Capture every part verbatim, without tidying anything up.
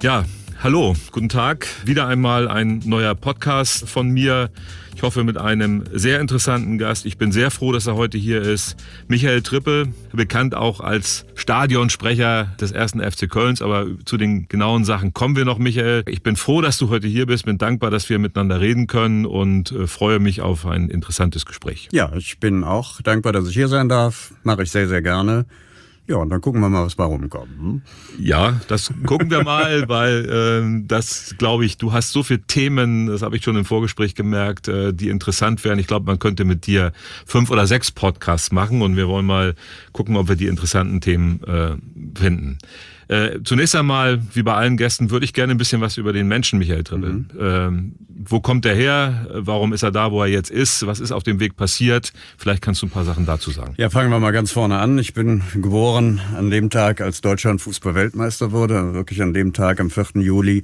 Ja, hallo, guten Tag. Wieder einmal ein neuer Podcast von mir. Ich hoffe mit einem sehr interessanten Gast. Ich bin sehr froh, dass er heute hier ist. Michael Trippel, bekannt auch als Stadionsprecher des ersten F C Kölns. Aber zu den genauen Sachen kommen wir noch, Michael. Ich bin froh, dass du heute hier bist. Bin dankbar, dass wir miteinander reden können und äh, freue mich auf ein interessantes Gespräch. Ja, ich bin auch dankbar, dass ich hier sein darf. Mache ich sehr, sehr gerne. Ja, und dann gucken wir mal, was bei rumkommt. Hm? Ja, das gucken wir mal, weil äh, das, glaube ich, du hast so viele Themen, das habe ich schon im Vorgespräch gemerkt, äh, die interessant wären. Ich glaube, man könnte mit dir fünf oder sechs Podcasts machen und wir wollen mal gucken, ob wir die interessanten Themen äh, finden. Äh, zunächst einmal, wie bei allen Gästen, würde ich gerne ein bisschen was über den Menschen Michael Trippel. Mhm. Ähm, wo kommt er her? Warum ist er da, wo er jetzt ist? Was ist auf dem Weg passiert? Vielleicht kannst du ein paar Sachen dazu sagen. Ja, fangen wir mal ganz vorne an. Ich bin geboren an dem Tag, als Deutschland Fußball-Weltmeister wurde. Wirklich an dem Tag, am vierten Juli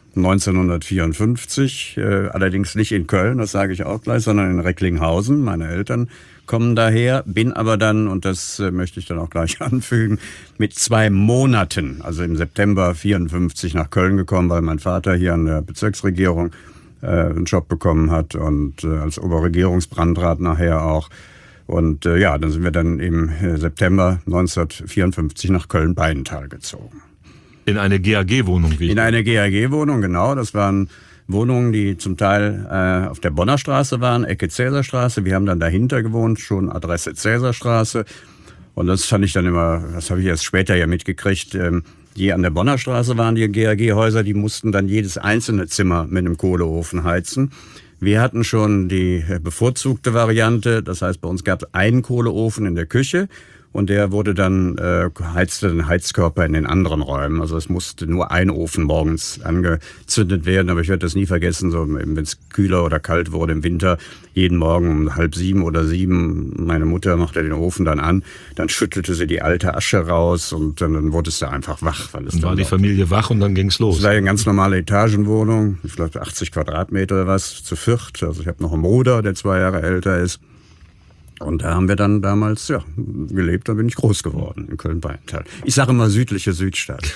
neunzehnhundertvierundfünfzig. Äh, allerdings nicht in Köln, das sage ich auch gleich, sondern in Recklinghausen. Meine Eltern kommen daher, bin aber dann, und das äh, möchte ich dann auch gleich anfügen, mit zwei Monaten, also im September vierundfünfzig nach Köln gekommen, weil mein Vater hier an der Bezirksregierung äh, einen Job bekommen hat und äh, als Oberregierungsbrandrat nachher auch. Und äh, ja, dann sind wir dann im äh, September neunzehnhundertvierundfünfzig nach Köln-Beintal gezogen. In eine G A G-Wohnung, wie ich In eine G A G-Wohnung, genau. Das waren Wohnungen, die zum Teil äh, auf der Bonner Straße waren, Ecke Cäsarstraße. Wir haben dann dahinter gewohnt, schon Adresse Cäsarstraße. Und das fand ich dann immer, das habe ich erst später ja mitgekriegt, ähm, die an der Bonner Straße waren, die G A G-Häuser, die mussten dann jedes einzelne Zimmer mit einem Kohleofen heizen. Wir hatten schon die bevorzugte Variante, das heißt, bei uns gab es einen Kohleofen in der Küche. Und der wurde dann, äh, heizte den Heizkörper in den anderen Räumen. Also es musste nur ein Ofen morgens angezündet werden. Aber ich werde das nie vergessen, so wenn es kühler oder kalt wurde im Winter, jeden Morgen um halb sieben oder sieben, meine Mutter machte den Ofen dann an, dann schüttelte sie die alte Asche raus und dann, dann wurde es da einfach wach. Weil es dann dann war die Familie wach und dann ging's los. Es war eine ganz normale Etagenwohnung, ich glaube achtzig Quadratmeter oder was, zu viert. Also ich habe noch einen Bruder, der zwei Jahre älter ist. Und da haben wir dann damals ja gelebt, da bin ich groß geworden in Köln-Beintal. Ich sage immer südliche Südstadt.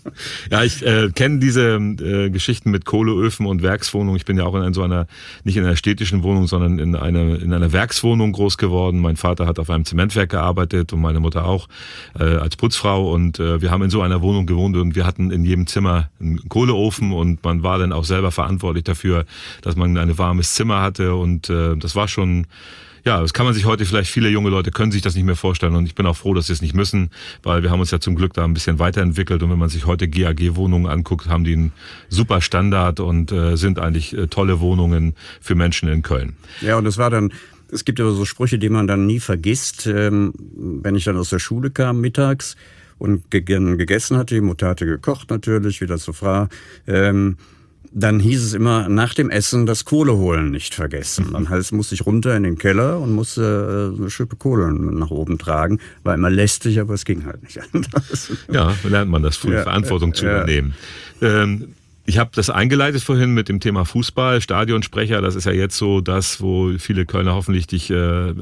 Ja, ich äh, kenne diese äh, Geschichten mit Kohleöfen und Werkswohnungen. Ich bin ja auch in einer, so einer, nicht in einer städtischen Wohnung, sondern in einer, in einer Werkswohnung groß geworden. Mein Vater hat auf einem Zementwerk gearbeitet und meine Mutter auch äh, als Putzfrau. Und äh, wir haben in so einer Wohnung gewohnt und wir hatten in jedem Zimmer einen Kohleofen und man war dann auch selber verantwortlich dafür, dass man ein warmes Zimmer hatte. Und äh, das war schon... Ja, das kann man sich heute vielleicht, viele junge Leute können sich das nicht mehr vorstellen und ich bin auch froh, dass sie es nicht müssen, weil wir haben uns ja zum Glück da ein bisschen weiterentwickelt und wenn man sich heute G A G-Wohnungen anguckt, haben die einen super Standard und äh, sind eigentlich äh, tolle Wohnungen für Menschen in Köln. Ja, und es war dann, es gibt ja so Sprüche, die man dann nie vergisst, ähm, wenn ich dann aus der Schule kam mittags und ge- gegessen hatte, die Mutter hatte gekocht natürlich, wie das so war, ähm, dann hieß es immer, nach dem Essen das Kohle holen nicht vergessen. Dann heißt, musste ich runter in den Keller und musste äh, eine Schippe Kohle nach oben tragen. War immer lästig, aber es ging halt nicht anders. Ja, lernt man das früh, ja, Verantwortung zu ja. übernehmen. Ähm, Ich habe das eingeleitet vorhin mit dem Thema Fußball, Stadionsprecher. Das ist ja jetzt so das, wo viele Kölner hoffentlich dich äh,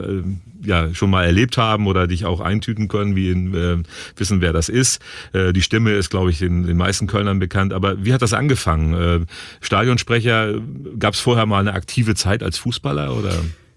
ja schon mal erlebt haben oder dich auch eintüten können, wie in, äh, wissen, wer das ist. Äh, die Stimme ist, glaube ich, den, den meisten Kölnern bekannt. Aber wie hat das angefangen? Äh, Stadionsprecher, gab es vorher mal eine aktive Zeit als Fußballer oder?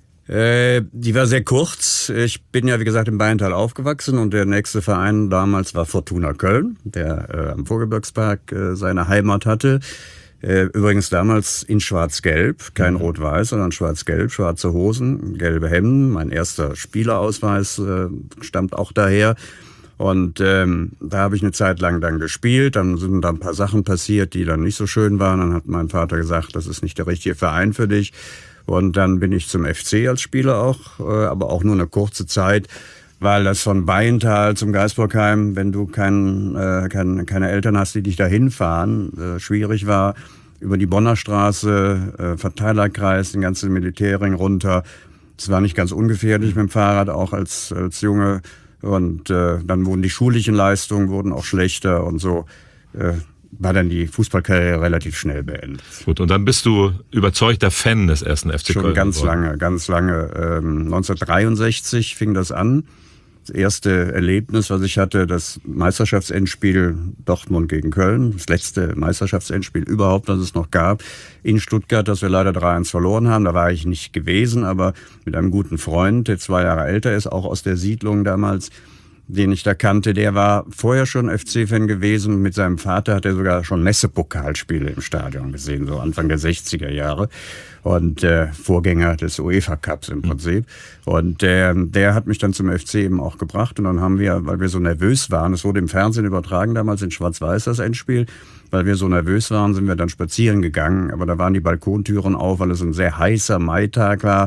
Äh, die war sehr kurz. Ich bin ja, wie gesagt, im Beintal aufgewachsen und der nächste Verein damals war Fortuna Köln, der äh, am Vogelbergspark äh, seine Heimat hatte. Äh, übrigens damals in Schwarz-Gelb, kein Rot-Weiß, sondern Schwarz-Gelb, schwarze Hosen, gelbe Hemden. Mein erster Spielerausweis äh, stammt auch daher. Und ähm, da habe ich eine Zeit lang dann gespielt, dann sind da ein paar Sachen passiert, die dann nicht so schön waren. Dann hat mein Vater gesagt, das ist nicht der richtige Verein für dich. Und dann bin ich zum F C als Spieler auch, äh, aber auch nur eine kurze Zeit, weil das von Beintal zum Geisbockheim, wenn du kein, äh, kein, keine Eltern hast, die dich da hinfahren, äh, schwierig war. Über die Bonner Straße, äh, Verteilerkreis, den ganzen Militärring runter. Es war nicht ganz ungefährlich mit dem Fahrrad, auch als, als Junge. Und äh, dann wurden die schulischen Leistungen wurden auch schlechter und so. Äh, war dann die Fußballkarriere relativ schnell beendet. Gut, und dann bist du überzeugter Fan des ersten F C Köln. Schon ganz geworden. lange, ganz lange. Ähm, neunzehnhundertdreiundsechzig fing das an. Das erste Erlebnis, was ich hatte, das Meisterschaftsendspiel Dortmund gegen Köln, das letzte Meisterschaftsendspiel überhaupt, das es noch gab, in Stuttgart, das wir leider drei eins verloren haben. Da war ich nicht gewesen, aber mit einem guten Freund, der zwei Jahre älter ist, auch aus der Siedlung damals, den ich da kannte, der war vorher schon F C-Fan gewesen. Mit seinem Vater hat er sogar schon Messepokalspiele im Stadion gesehen, so Anfang der sechziger Jahre. Und äh, Vorgänger des UEFA-Cups im Prinzip. Und äh, der hat mich dann zum F C eben auch gebracht. Und dann haben wir, weil wir so nervös waren, es wurde im Fernsehen übertragen damals in Schwarz-Weiß das Endspiel, weil wir so nervös waren, sind wir dann spazieren gegangen. Aber da waren die Balkontüren auf, weil es ein sehr heißer Maitag war.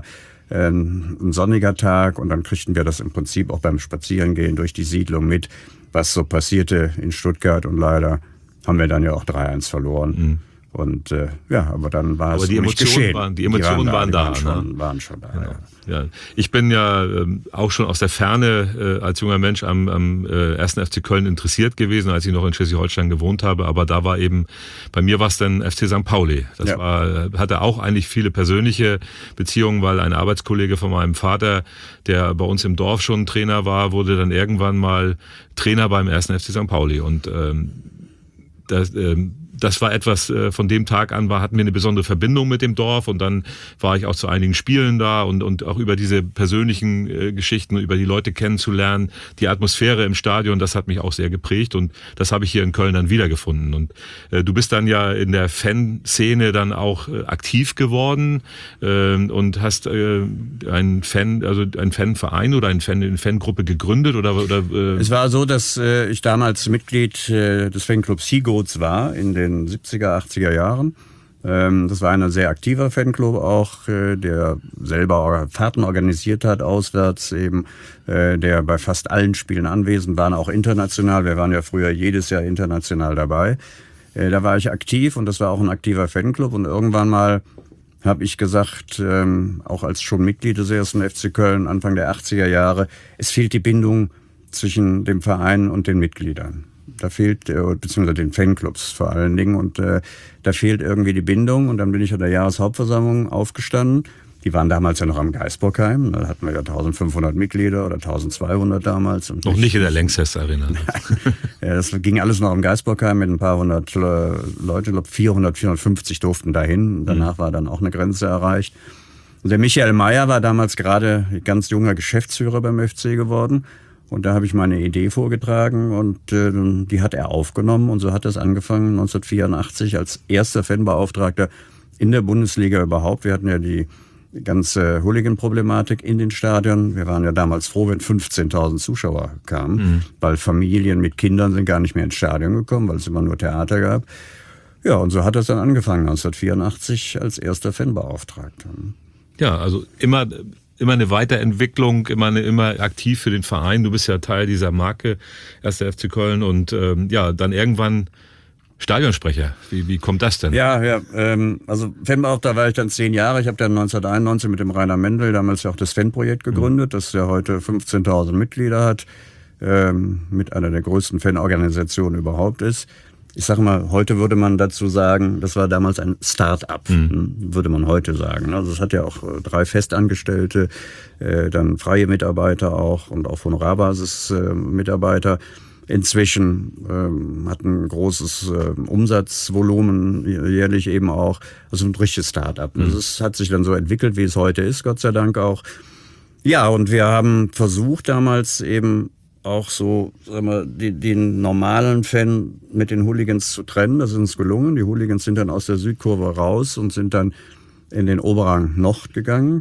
Ein sonniger Tag, und dann kriegten wir das im Prinzip auch beim Spazierengehen durch die Siedlung mit, was so passierte in Stuttgart, und leider haben wir dann ja auch drei eins verloren. Mhm. Und äh, ja, aber dann war aber es die Emotionen geschehen. Waren, die Emotionen die waren, da, die waren, da schon, ne? waren schon da. Genau. Ja. Ja. Ich bin ja ähm, auch schon aus der Ferne äh, als junger Mensch am, am äh, ersten F C Köln interessiert gewesen, als ich noch in Schleswig-Holstein gewohnt habe. Aber da war eben, bei mir war es dann F C Sankt Pauli. Das ja. war, hatte auch eigentlich viele persönliche Beziehungen, weil ein Arbeitskollege von meinem Vater, der bei uns im Dorf schon Trainer war, wurde dann irgendwann mal Trainer beim ersten F C Sankt Pauli. Und ähm, das, ähm, das war etwas, von dem Tag an war, hatten wir eine besondere Verbindung mit dem Dorf, und dann war ich auch zu einigen Spielen da, und, und auch über diese persönlichen äh, Geschichten, über die Leute kennenzulernen, die Atmosphäre im Stadion, das hat mich auch sehr geprägt, und das habe ich hier in Köln dann wiedergefunden. Und äh, du bist dann ja in der Fanszene dann auch äh, aktiv geworden äh, und hast äh, einen Fan, also einen Fanverein oder einen Fan, eine Fangruppe gegründet, oder? oder äh Es war so, dass äh, ich damals Mitglied äh, des Fanclubs Seagoats war in den siebziger, achtziger Jahren. Ähm, das war ein sehr aktiver Fanclub auch, äh, der selber Fahrten organisiert hat, auswärts eben, äh, der bei fast allen Spielen anwesend war, auch international. Wir waren ja früher jedes Jahr international dabei. Äh, da war ich aktiv, und das war auch ein aktiver Fanclub, und irgendwann mal habe ich gesagt, ähm, auch als schon Mitglied des ersten F C Köln Anfang der achtziger Jahre, es fehlt die Bindung zwischen dem Verein und den Mitgliedern. Da fehlt, beziehungsweise den Fanclubs vor allen Dingen, und äh, da fehlt irgendwie die Bindung. Und dann bin ich an der Jahreshauptversammlung aufgestanden. Die waren damals ja noch am Geisbockheim. Da hatten wir ja eintausendfünfhundert Mitglieder oder eintausendzweihundert damals. Und noch nicht in der Lanxess Arena. Ja, das ging alles noch am Geisbockheim mit ein paar hundert äh, Leute. Ich glaube vierhundert, vierhundertfünfzig durften dahin. Danach mhm. war dann auch eine Grenze erreicht. Und der Michael Mayer war damals gerade ganz junger Geschäftsführer beim F C geworden. Und da habe ich meine Idee vorgetragen, und äh, die hat er aufgenommen. Und so hat es angefangen neunzehnhundertvierundachtzig als erster Fanbeauftragter in der Bundesliga überhaupt. Wir hatten ja die ganze Hooligan-Problematik in den Stadien. Wir waren ja damals froh, wenn fünfzehntausend Zuschauer kamen, mhm. weil Familien mit Kindern sind gar nicht mehr ins Stadion gekommen, weil es immer nur Theater gab. Ja, und so hat es dann angefangen neunzehnhundertvierundachtzig als erster Fanbeauftragter. Ja, also immer... Immer eine Weiterentwicklung, immer eine, immer aktiv für den Verein. Du bist ja Teil dieser Marke, erster F C Köln, und ähm, ja, dann irgendwann Stadionsprecher. Wie, wie kommt das denn? Ja, ja, ähm, also Fanbeauftragter war ich dann zehn Jahre. Ich habe dann neunzehnhunderteinundneunzig mit dem Rainer Mendel damals ja auch das Fanprojekt gegründet, mhm. das ja heute fünfzehntausend Mitglieder hat, ähm, mit einer der größten Fanorganisationen überhaupt ist. Ich sage mal, heute würde man dazu sagen, das war damals ein Start-up, mhm. würde man heute sagen. Also es hat ja auch drei Festangestellte, äh, dann freie Mitarbeiter auch und auf Honorarbasis-Mitarbeiter. Äh, Inzwischen ähm, hat ein großes äh, Umsatzvolumen jährlich eben auch. Also ein richtiges Start-up. Mhm. Das hat sich dann so entwickelt, wie es heute ist, Gott sei Dank auch. Ja, und wir haben versucht damals eben auch so, sagen wir, den, den normalen Fan mit den Hooligans zu trennen. Das ist uns gelungen. Die Hooligans sind dann aus der Südkurve raus und sind dann in den Oberrang Nord gegangen.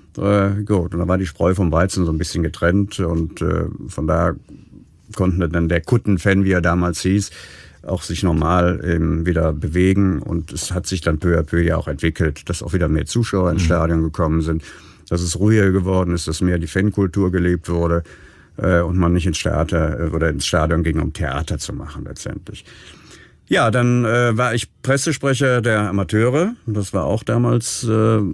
Äh, gut, und da war die Spreu vom Weizen so ein bisschen getrennt, und äh, von daher konnte dann der Kutten-Fan, wie er damals hieß, auch sich normal eben wieder bewegen, und es hat sich dann peu à peu ja auch entwickelt, dass auch wieder mehr Zuschauer ins Stadion gekommen sind, dass es ruhiger geworden ist, dass mehr die Fankultur gelebt wurde, und man nicht ins Theater oder ins Stadion ging, um Theater zu machen letztendlich. Ja, dann äh, war ich Pressesprecher der Amateure. Das war auch damals, äh,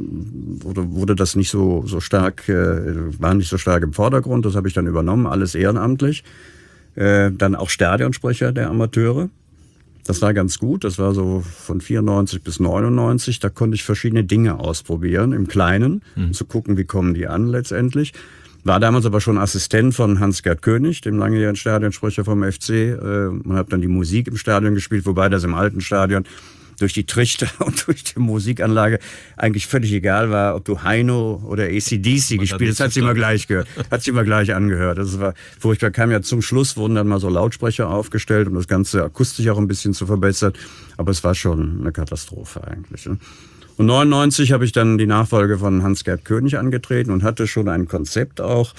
wurde, wurde das nicht so so stark, äh, war nicht so stark im Vordergrund. Das habe ich dann übernommen, alles ehrenamtlich. Äh, dann auch Stadionsprecher der Amateure. Das war ganz gut. Das war so von vierundneunzig bis neunundneunzig. Da konnte ich verschiedene Dinge ausprobieren im Kleinen, mhm. um zu gucken, wie kommen die an letztendlich. War damals aber schon Assistent von Hans-Gerd König, dem langjährigen Stadionsprecher vom F C. Man hat dann die Musik im Stadion gespielt, wobei das im alten Stadion durch die Trichter und durch die Musikanlage eigentlich völlig egal war, ob du Heino oder A C D C gespielt hast. Das hat sich immer gleich gehört. Hat sich immer gleich angehört. Das war furchtbar. Kam ja zum Schluss, wurden dann mal so Lautsprecher aufgestellt, um das Ganze akustisch auch ein bisschen zu verbessern. Aber es war schon eine Katastrophe eigentlich. Und neunundneunzig habe ich dann die Nachfolge von Hans-Gerd König angetreten und hatte schon ein Konzept auch,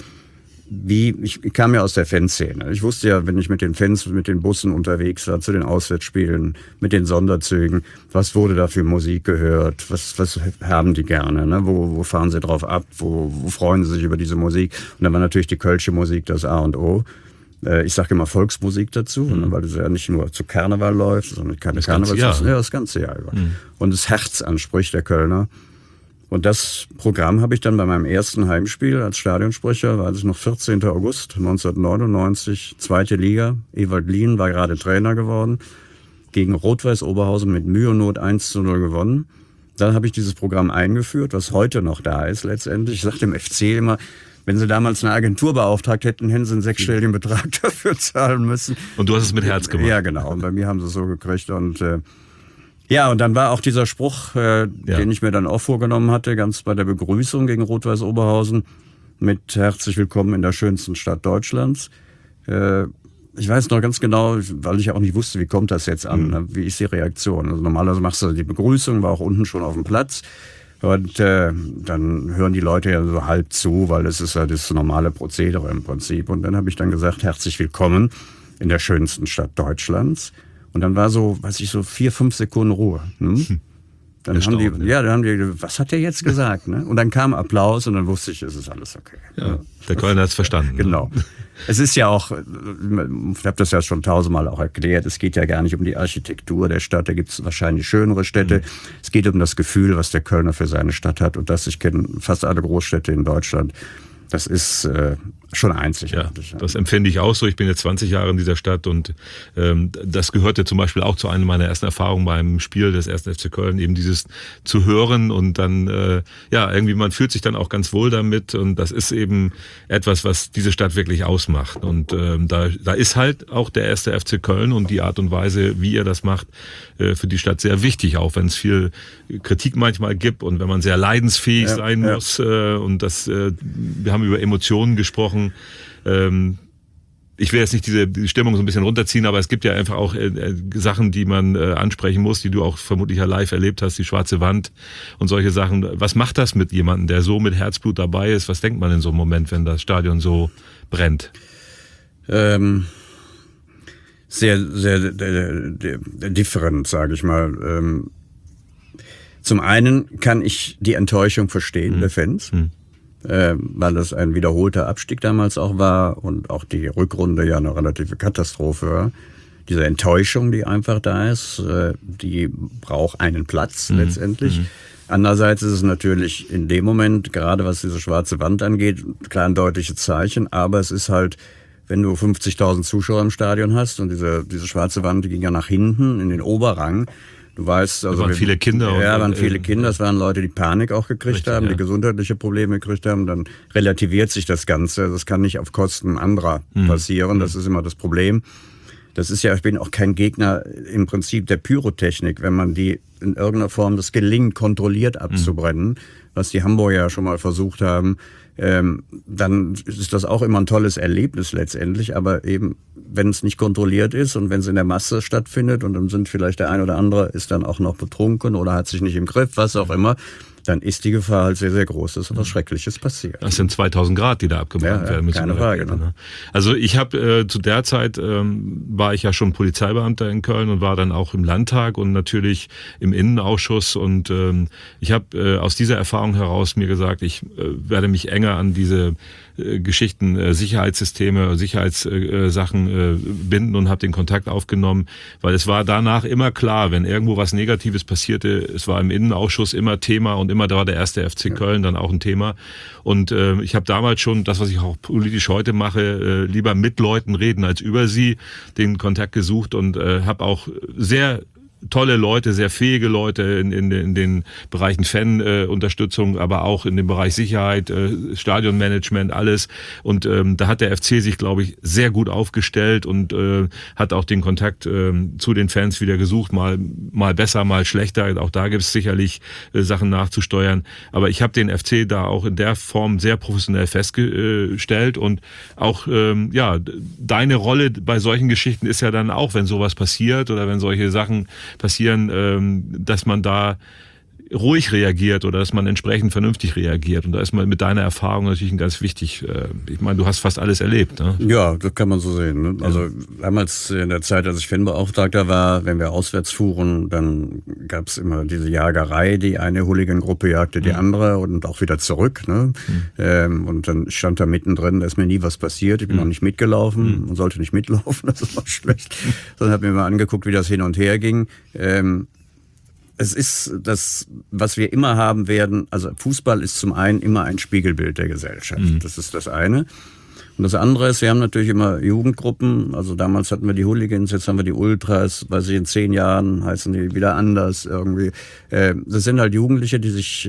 wie, ich kam ja aus der Fanszene. Ich wusste ja, wenn ich mit den Fans, mit den Bussen unterwegs war, zu den Auswärtsspielen, mit den Sonderzügen, was wurde da für Musik gehört, was, was haben die gerne, ne? wo, wo fahren sie drauf ab, wo, wo freuen sie sich über diese Musik. Und dann war natürlich die Kölsche Musik das A und O. Ich sage immer Volksmusik dazu, mhm. weil das ja nicht nur zu Karneval läuft, sondern keine das Karneval, ganze Jahr. Ja, das ganze Jahr über. Mhm. Und das Herz anspricht der Kölner. Und das Programm habe ich dann bei meinem ersten Heimspiel als Stadionsprecher, war es noch vierzehnten August neunzehnhundertneunundneunzig, zweite Liga. Ewald Lien war gerade Trainer geworden, gegen Rot-Weiß Oberhausen mit Mühe und Not eins zu null gewonnen. Dann habe ich dieses Programm eingeführt, was heute noch da ist letztendlich. Ich sage dem F C immer, wenn sie damals eine Agentur beauftragt hätten, hätten sie einen sechsstelligen Betrag dafür zahlen müssen. Und du hast es mit Herz gemacht. Ja, genau. Und bei mir haben sie es so gekriegt. Und äh, ja, und dann war auch dieser Spruch, äh, ja. den ich mir dann auch vorgenommen hatte, ganz bei der Begrüßung gegen Rot-Weiß Oberhausen mit herzlich willkommen in der schönsten Stadt Deutschlands. Äh, ich weiß noch ganz genau, weil ich auch nicht wusste, wie kommt das jetzt an, mhm. wie ist die Reaktion. Also normalerweise machst du die Begrüßung, war auch unten schon auf dem Platz. Und äh, dann hören die Leute ja so halb zu, weil das ist ja das normale Prozedere im Prinzip. Und dann habe ich dann gesagt, herzlich willkommen in der schönsten Stadt Deutschlands. Und dann war so, weiß ich, so vier, fünf Sekunden Ruhe. Hm? Dann haben die, ja, dann haben die, was hat der jetzt gesagt? Ne? Und dann kam Applaus und dann wusste ich, es ist alles okay. Ja, der Kölner hat es verstanden. Genau. Es ist ja auch, ich habe das ja schon tausendmal auch erklärt, es geht ja gar nicht um die Architektur der Stadt, da gibt es wahrscheinlich schönere Städte. Mhm. Es geht um das Gefühl, was der Kölner für seine Stadt hat. Und das, ich kenne fast alle Großstädte in Deutschland. Das ist äh, schon einzigartig. Ja, das empfinde ich auch so. Ich bin jetzt zwanzig Jahre in dieser Stadt und ähm, das gehörte zum Beispiel auch zu einer meiner ersten Erfahrungen beim Spiel des ersten F C Köln, eben dieses zu hören und dann, äh, ja, irgendwie man fühlt sich dann auch ganz wohl damit und das ist eben etwas, was diese Stadt wirklich ausmacht. Und ähm, da, da ist halt auch der erste F C Köln und die Art und Weise, wie er das macht, äh, für die Stadt sehr wichtig, auch wenn es viel Kritik manchmal gibt und wenn man sehr leidensfähig ja, sein ja. muss äh, und das, äh, wir haben über Emotionen gesprochen. Ähm, ich will jetzt nicht diese die Stimmung so ein bisschen runterziehen, aber es gibt ja einfach auch äh, Sachen, die man äh, ansprechen muss, die du auch vermutlich ja live erlebt hast, die schwarze Wand und solche Sachen. Was macht das mit jemandem, der so mit Herzblut dabei ist? Was denkt man in so einem Moment, wenn das Stadion so brennt? Ähm, sehr, sehr äh, different, sage ich mal. Ähm, zum einen kann ich die Enttäuschung verstehen, hm. der Fans. Hm. Äh, weil das ein wiederholter Abstieg damals auch war und auch die Rückrunde ja eine relative Katastrophe war. Diese Enttäuschung, die einfach da ist, äh, die braucht einen Platz mhm. letztendlich. Mhm. Andererseits ist es natürlich in dem Moment, gerade was diese schwarze Wand angeht, klar ein deutliches Zeichen, aber es ist halt, wenn du fünfzigtausend Zuschauer im Stadion hast und diese, diese schwarze Wand, die ging ja nach hinten in den Oberrang. Du weißt, also da waren wir, viele Kinder. Ja, waren viele Kinder. Es waren Leute, die Panik auch gekriegt richtig, haben, ja. die gesundheitliche Probleme gekriegt haben. Dann relativiert sich das Ganze. Das kann nicht auf Kosten anderer mhm. passieren. Das ist immer das Problem. Das ist ja, ich bin auch kein Gegner im Prinzip der Pyrotechnik, wenn man die in irgendeiner Form das gelingt, kontrolliert abzubrennen, mhm. was die Hamburger ja schon mal versucht haben. Ähm, dann ist das auch immer ein tolles Erlebnis letztendlich, aber eben, wenn es nicht kontrolliert ist und wenn es in der Masse stattfindet und dann sind vielleicht der ein oder andere ist dann auch noch betrunken oder hat sich nicht im Griff, was auch immer, dann ist die Gefahr halt sehr, sehr groß, dass etwas Schreckliches passiert. Das sind zweitausend Grad, die da abgebrannt ja, werden müssen. Keine Frage. Ne? Also ich habe äh, zu der Zeit ähm, war ich ja schon Polizeibeamter in Köln und war dann auch im Landtag und natürlich im Innenausschuss und ähm, ich habe äh, aus dieser Erfahrung heraus mir gesagt, ich äh, werde mich enger an diese äh, Geschichten, äh, Sicherheitssysteme, Sicherheitssachen äh, äh, binden und habe den Kontakt aufgenommen, weil es war danach immer klar, wenn irgendwo was Negatives passierte, es war im Innenausschuss immer Thema und immer da war der erste F C Köln dann auch ein Thema. Und äh, ich habe damals schon, das was ich auch politisch heute mache, äh, lieber mit Leuten reden als über sie, den Kontakt gesucht und äh, habe auch sehr tolle Leute, sehr fähige Leute in, in, in den Bereichen Fan-Unterstützung, äh, aber auch in dem Bereich Sicherheit, äh, Stadionmanagement, alles. Und ähm, da hat der F C sich, glaube ich, sehr gut aufgestellt und äh, hat auch den Kontakt äh, zu den Fans wieder gesucht, mal, mal besser, mal schlechter. Auch da gibt es sicherlich äh, Sachen nachzusteuern. Aber ich habe den F C da auch in der Form sehr professionell festgestellt und auch, ähm, ja, deine Rolle bei solchen Geschichten ist ja dann auch, wenn sowas passiert oder wenn solche Sachen passieren, ähm, dass man da ruhig reagiert oder dass man entsprechend vernünftig reagiert. Und da ist man mit deiner Erfahrung natürlich ganz wichtig. Ich meine, du hast fast alles erlebt. Ne? Ja, das kann man so sehen. Ne? Also damals in der Zeit, als ich Fanbeauftragter war, wenn wir auswärts fuhren, dann gab es immer diese Jagerei, die eine Hooligan-Gruppe jagte die mhm. andere und auch wieder zurück. Ne? Mhm. Ähm, und dann stand da mittendrin, da ist mir nie was passiert. Ich bin mhm. noch nicht mitgelaufen und sollte nicht mitlaufen, das war schlecht. Sondern habe mir mal angeguckt, wie das hin und her ging. Ähm, Es ist das, was wir immer haben werden, also Fußball ist zum einen immer ein Spiegelbild der Gesellschaft. Mhm. Das ist das eine. Und das andere ist, wir haben natürlich immer Jugendgruppen. Also damals hatten wir die Hooligans, jetzt haben wir die Ultras. Weiß ich, in zehn Jahren heißen die wieder anders irgendwie. Das sind halt Jugendliche, die sich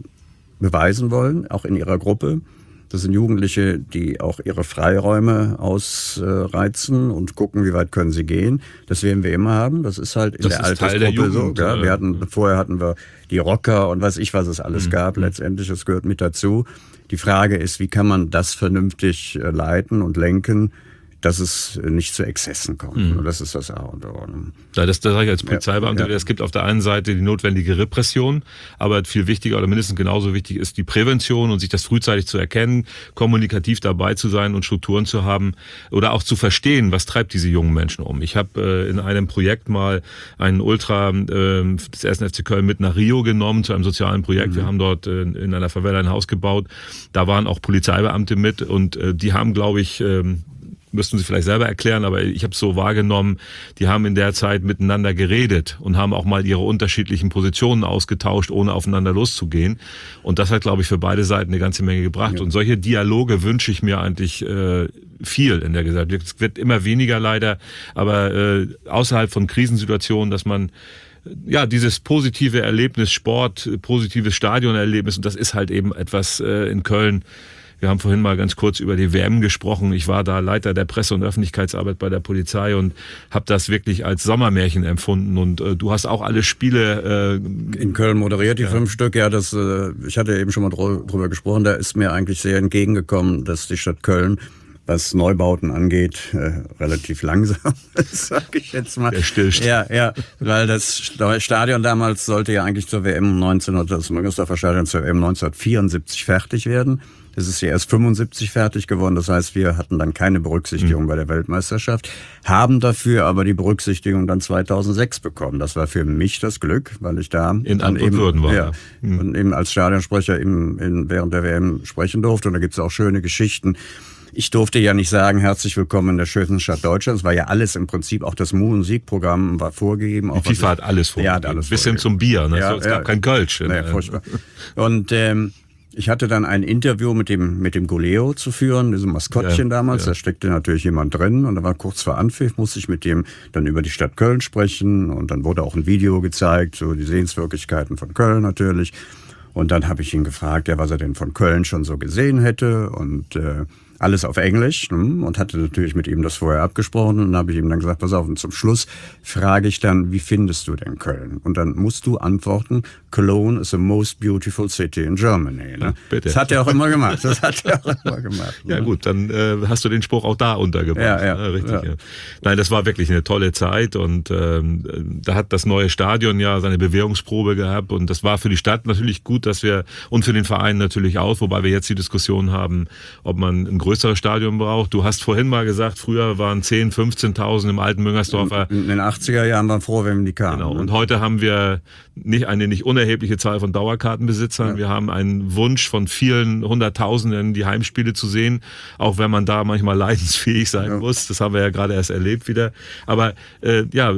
beweisen wollen, auch in ihrer Gruppe. Das sind Jugendliche, die auch ihre Freiräume ausreizen und gucken, wie weit können sie gehen. Das werden wir immer haben. Das ist halt in das der Altersgruppe so. Ja, wir hatten, vorher hatten wir die Rocker und weiß ich, was es alles mhm. gab. Letztendlich, das gehört mit dazu. Die Frage ist, wie kann man das vernünftig leiten und lenken, dass es nicht zu Exzessen kommt. Mhm. Das ist das A und O. Ja, das, das sage ich als Polizeibeamter. Ja, ja. Es gibt auf der einen Seite die notwendige Repression, aber viel wichtiger oder mindestens genauso wichtig ist die Prävention und sich das frühzeitig zu erkennen, kommunikativ dabei zu sein und Strukturen zu haben oder auch zu verstehen, was treibt diese jungen Menschen um. Ich habe äh, in einem Projekt mal einen Ultra äh, des ersten F C Köln mit nach Rio genommen zu einem sozialen Projekt. Mhm. Wir haben dort äh, in einer Favela ein Haus gebaut. Da waren auch Polizeibeamte mit und äh, die haben, glaube ich, äh, müssten Sie vielleicht selber erklären, aber ich habe es so wahrgenommen, die haben in der Zeit miteinander geredet und haben auch mal ihre unterschiedlichen Positionen ausgetauscht, ohne aufeinander loszugehen. Und das hat, glaube ich, für beide Seiten eine ganze Menge gebracht. Ja. Und solche Dialoge wünsche ich mir eigentlich äh, viel in der Gesellschaft. Es wird immer weniger leider, aber äh, außerhalb von Krisensituationen, dass man ja, dieses positive Erlebnis, Sport, positives Stadionerlebnis, und das ist halt eben etwas äh, in Köln. Wir haben vorhin mal ganz kurz über die W M gesprochen. Ich war da Leiter der Presse- und Öffentlichkeitsarbeit bei der Polizei und habe das wirklich als Sommermärchen empfunden. Und äh, du hast auch alle Spiele äh, in Köln moderiert, die ja. fünf Stück. Ja, das. Äh, ich hatte eben schon mal drüber gesprochen. Da ist mir eigentlich sehr entgegengekommen, dass die Stadt Köln, was Neubauten angeht, äh, relativ langsam ist, sage ich jetzt mal. Der Stillstand. Ja, ja, weil das Stadion damals sollte ja eigentlich zur W M neunzehnhundert, das Müngersdorfer Stadion zur W M neunzehnhundertvierundsiebzig fertig werden. Es ist ja erst fünfundsiebzig fertig geworden. Das heißt, wir hatten dann keine Berücksichtigung mhm. bei der Weltmeisterschaft, haben dafür aber die Berücksichtigung dann zweitausendsechs bekommen. Das war für mich das Glück, weil ich da in Antwort war. Ja, mhm. und eben als Stadionsprecher eben in, während der W M sprechen durfte. Und da gibt's auch schöne Geschichten. Ich durfte ja nicht sagen, herzlich willkommen in der schönsten Stadt Deutschlands. Es war ja alles im Prinzip, auch das Musikprogramm war vorgegeben. Die FIFA hat alles vorgegeben. Ja, hat alles Bis hin zum Bier. Ne? Ja, so, es ja, gab kein Kölsch. Ja, furchtbar. Und ähm, ich hatte dann ein Interview mit dem mit dem Goleo zu führen, diesem Maskottchen ja, damals. Ja. Da steckte natürlich jemand drin und da war kurz vor Anpfiff, musste ich mit dem dann über die Stadt Köln sprechen und dann wurde auch ein Video gezeigt, so die Sehenswürdigkeiten von Köln natürlich. Und dann habe ich ihn gefragt, ja, was er denn von Köln schon so gesehen hätte und äh, alles auf Englisch und hatte natürlich mit ihm das vorher abgesprochen und dann habe ich ihm dann gesagt, pass auf, und zum Schluss frage ich dann, wie findest du denn Köln? Und dann musst du antworten, Cologne is the most beautiful city in Germany. Ne? Ja, bitte. Das hat er auch immer gemacht. Das hat er auch immer gemacht. Ja, ne? Gut, dann äh, hast du den Spruch auch da untergebracht. Ja, ja, ne? Richtig. Ja. Ja. Nein, das war wirklich eine tolle Zeit und ähm, da hat das neue Stadion ja seine Bewährungsprobe gehabt und das war für die Stadt natürlich gut, dass wir und für den Verein natürlich auch, wobei wir jetzt die Diskussion haben, ob man ein größeres Stadion braucht. Du hast vorhin mal gesagt, früher waren zehntausend, fünfzehntausend im alten Müngersdorfer. In den achtziger Jahren waren wir froh, wenn die kamen. Genau. Und heute haben wir nicht eine nicht unerhebliche Zahl von Dauerkartenbesitzern. Ja. Wir haben einen Wunsch von vielen Hunderttausenden, die Heimspiele zu sehen, auch wenn man da manchmal leidensfähig sein ja. muss. Das haben wir ja gerade erst erlebt wieder. Aber äh, ja,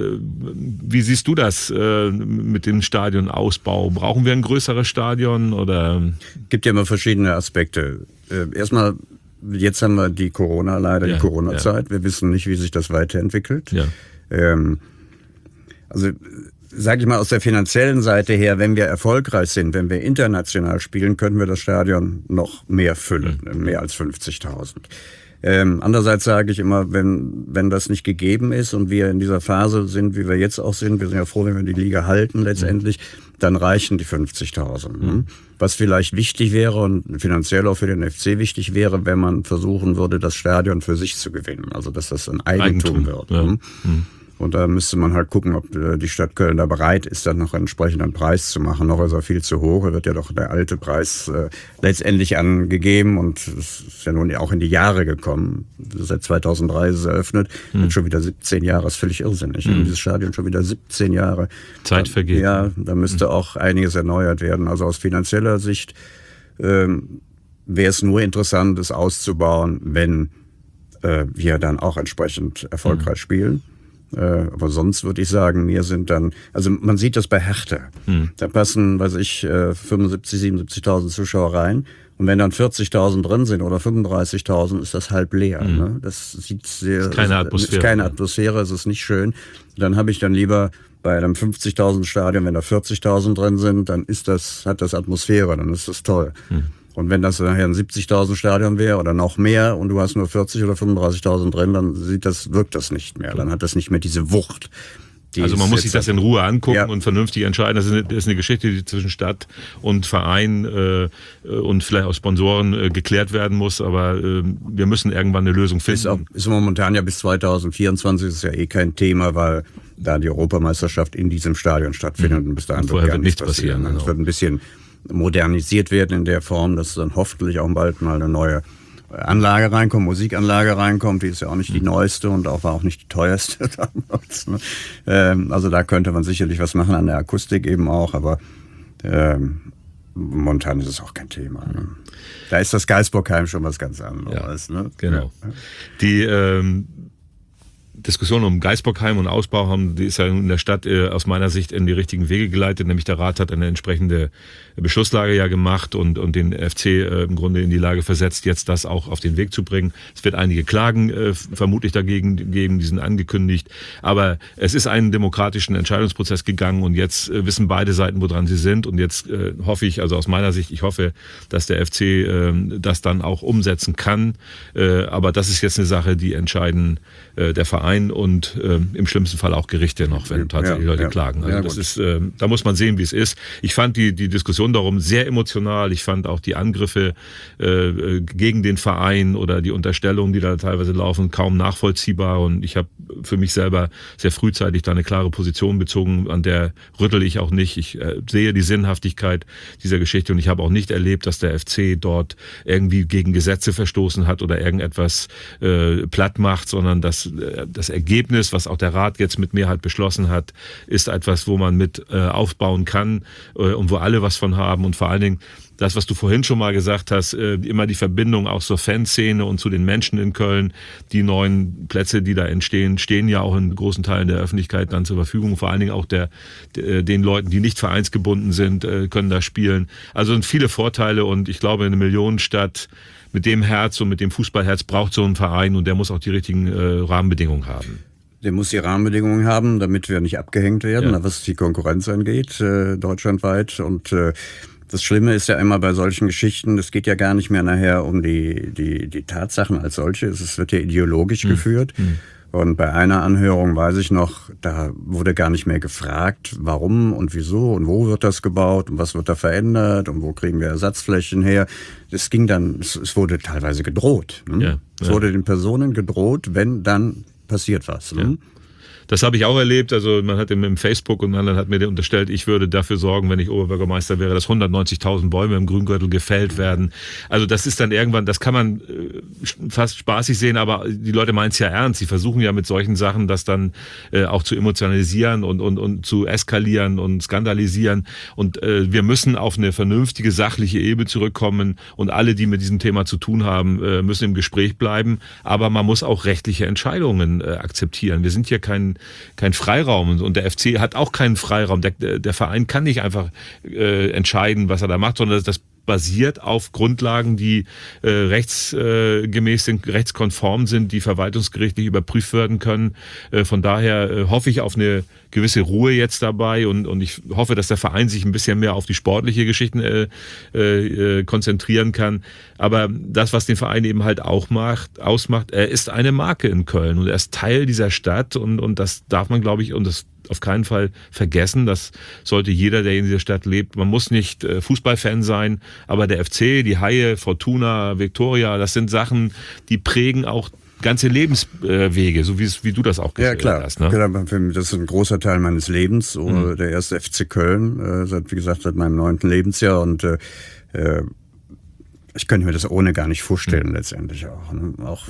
wie siehst du das äh, mit dem Stadionausbau? Brauchen wir ein größeres Stadion oder? Gibt ja immer verschiedene Aspekte. Äh, erstmal Jetzt haben wir die Corona, leider ja, die Corona-Zeit. Ja. Wir wissen nicht, wie sich das weiterentwickelt. Ja. Ähm, also sage ich mal, aus der finanziellen Seite her, wenn wir erfolgreich sind, wenn wir international spielen, können wir das Stadion noch mehr füllen, mhm. mehr als fünfzigtausend. Ähm, andererseits sage ich immer, wenn, wenn das nicht gegeben ist und wir in dieser Phase sind, wie wir jetzt auch sind, wir sind ja froh, wenn wir die Liga halten letztendlich, mhm. dann reichen die fünfzigtausend. Mhm. Was vielleicht wichtig wäre und finanziell auch für den F C wichtig wäre, wenn man versuchen würde, das Stadion für sich zu gewinnen. Also, dass das ein Eigentum, Eigentum. wird. Ja. Mhm. Mhm. Und da müsste man halt gucken, ob die Stadt Köln da bereit ist, dann noch einen entsprechenden Preis zu machen. Noch ist er viel zu hoch. Er wird ja doch der alte Preis äh, letztendlich angegeben und es ist ja nun auch in die Jahre gekommen. Seit zweitausenddrei ist es eröffnet. Mhm. Jetzt schon wieder siebzehn Jahre. Das ist völlig irrsinnig. Mhm. Dieses Stadion schon wieder siebzehn Jahre. Zeit vergeht. Ja, da müsste mhm. auch einiges erneuert werden. Also aus finanzieller Sicht ähm, wäre es nur interessant, es auszubauen, wenn äh, wir dann auch entsprechend erfolgreich mhm. spielen. Äh, aber sonst würde ich sagen, mir sind dann, also man sieht das bei Hertha. Hm. Da passen, weiß ich, äh, fünfundsiebzig, siebenundsiebzigtausend Zuschauer rein. Und wenn dann vierzigtausend drin sind oder fünfunddreißigtausend, ist das halb leer. Hm. Ne? Das sieht sehr, ist keine Atmosphäre. Ist keine Atmosphäre, es ist nicht schön. Dann habe ich dann lieber bei einem fünfzigtausend Stadion, wenn da vierzigtausend drin sind, dann ist das, hat das Atmosphäre, dann ist das toll. Hm. Und wenn das nachher ein siebzigtausend Stadion wäre oder noch mehr und du hast nur vierzig oder fünfunddreißigtausend drin, dann sieht das, wirkt das nicht mehr. Dann hat das nicht mehr diese Wucht. Die also man muss sich das in Ruhe angucken ja. und vernünftig entscheiden. Das ist eine, das ist eine Geschichte, die zwischen Stadt und Verein äh, und vielleicht auch Sponsoren äh, geklärt werden muss. Aber äh, wir müssen irgendwann eine Lösung finden. Ist, auch, ist momentan ja bis zweitausendvierundzwanzig ist ja eh kein Thema, weil da die Europameisterschaft in diesem Stadion stattfindet. Mhm. Und bis dahin wird gar nichts passieren. passieren. Es wird ein bisschen modernisiert werden in der Form, dass dann hoffentlich auch bald mal eine neue Anlage reinkommt, Musikanlage reinkommt, die ist ja auch nicht die neueste und auch war auch nicht die teuerste damals. Ne? Ähm, also da könnte man sicherlich was machen an der Akustik eben auch, aber ähm, momentan ist es auch kein Thema. Ne? Da ist das Geisbockheim schon was ganz anderes. Ja, ne? Genau. Ja. Die ähm Diskussion um Geisbockheim und Ausbau haben, die ist ja in der Stadt äh, aus meiner Sicht in die richtigen Wege geleitet, nämlich der Rat hat eine entsprechende Beschlusslage ja gemacht und, und den F C äh, im Grunde in die Lage versetzt, jetzt das auch auf den Weg zu bringen. Es wird einige Klagen äh, vermutlich dagegen geben, die sind angekündigt, aber es ist einen demokratischen Entscheidungsprozess gegangen und jetzt äh, wissen beide Seiten, woran sie sind und jetzt äh, hoffe ich, also aus meiner Sicht, ich hoffe, dass der F C äh, das dann auch umsetzen kann, äh, aber das ist jetzt eine Sache, die entscheiden äh, der Verein und äh, im schlimmsten Fall auch Gerichte noch, wenn tatsächlich ja, Leute ja, klagen. Also ja, das ist, äh, da muss man sehen, wie es ist. Ich fand die, die Diskussion darum sehr emotional. Ich fand auch die Angriffe äh, gegen den Verein oder die Unterstellungen, die da teilweise laufen, kaum nachvollziehbar. Und ich habe für mich selber sehr frühzeitig da eine klare Position bezogen, an der rüttel ich auch nicht. Ich äh, sehe die Sinnhaftigkeit dieser Geschichte und ich habe auch nicht erlebt, dass der F C dort irgendwie gegen Gesetze verstoßen hat oder irgendetwas äh, platt macht, sondern dass äh, das Ergebnis, was auch der Rat jetzt mit Mehrheit beschlossen hat, ist etwas, wo man mit äh, aufbauen kann äh, und wo alle was von haben und vor allen Dingen das, was du vorhin schon mal gesagt hast, äh, immer die Verbindung auch zur Fanszene und zu den Menschen in Köln. Die neuen Plätze, die da entstehen, stehen ja auch in großen Teilen der Öffentlichkeit dann zur Verfügung. Vor allen Dingen auch der, der den Leuten, die nicht vereinsgebunden sind, äh, können da spielen. Also sind viele Vorteile und ich glaube, eine Millionenstadt mit dem Herz und mit dem Fußballherz braucht so einen Verein und der muss auch die richtigen äh, Rahmenbedingungen haben. Der muss die Rahmenbedingungen haben, damit wir nicht abgehängt werden, ja. was die Konkurrenz angeht, äh, deutschlandweit. Und äh, das Schlimme ist ja immer bei solchen Geschichten, es geht ja gar nicht mehr nachher um die, die, die Tatsachen als solche, es wird ja ideologisch hm. geführt. Hm. Und bei einer Anhörung weiß ich noch, da wurde gar nicht mehr gefragt, warum und wieso und wo wird das gebaut und was wird da verändert und wo kriegen wir Ersatzflächen her. Es ging dann, es, es wurde teilweise gedroht. Ne? Ja, ja. Es wurde den Personen gedroht, wenn dann passiert was. Ne? Ja. Das habe ich auch erlebt. Also man hat im Facebook und anderen hat mir unterstellt, ich würde dafür sorgen, wenn ich Oberbürgermeister wäre, dass hundertneunzigtausend Bäume im Grüngürtel gefällt werden. Also das ist dann irgendwann, das kann man fast spaßig sehen, aber die Leute meinen es ja ernst. Sie versuchen ja mit solchen Sachen das dann äh, auch zu emotionalisieren und, und, und zu eskalieren und skandalisieren. Und äh, wir müssen auf eine vernünftige, sachliche Ebene zurückkommen und alle, die mit diesem Thema zu tun haben, äh, müssen im Gespräch bleiben. Aber man muss auch rechtliche Entscheidungen äh, akzeptieren. Wir sind hier kein kein Freiraum und der F C hat auch keinen Freiraum. Der, der Verein kann nicht einfach äh, entscheiden, was er da macht, sondern das basiert auf Grundlagen, die äh, rechtsgemäß sind, rechtskonform sind, die verwaltungsgerichtlich überprüft werden können. Äh, von daher äh, hoffe ich auf eine gewisse Ruhe jetzt dabei und, und ich hoffe, dass der Verein sich ein bisschen mehr auf die sportliche Geschichten äh, äh, konzentrieren kann. Aber das, was den Verein eben halt auch macht, ausmacht, er ist eine Marke in Köln und er ist Teil dieser Stadt und, und das darf man, glaube ich, und das auf keinen Fall vergessen. Das sollte jeder, der in dieser Stadt lebt. Man muss nicht äh, Fußballfan sein, aber der F C, die Haie, Fortuna, Viktoria, das sind Sachen, die prägen auch ganze Lebenswege, so wie, es, wie du das auch gesagt ja, hast. Ja, klar. Ne? Das ist ein großer Teil meines Lebens. Mhm. Der erste F C Köln, äh, seit, wie gesagt, seit meinem neunten Lebensjahr und äh, ich könnte mir das ohne gar nicht vorstellen, mhm. letztendlich auch. Ne? Auch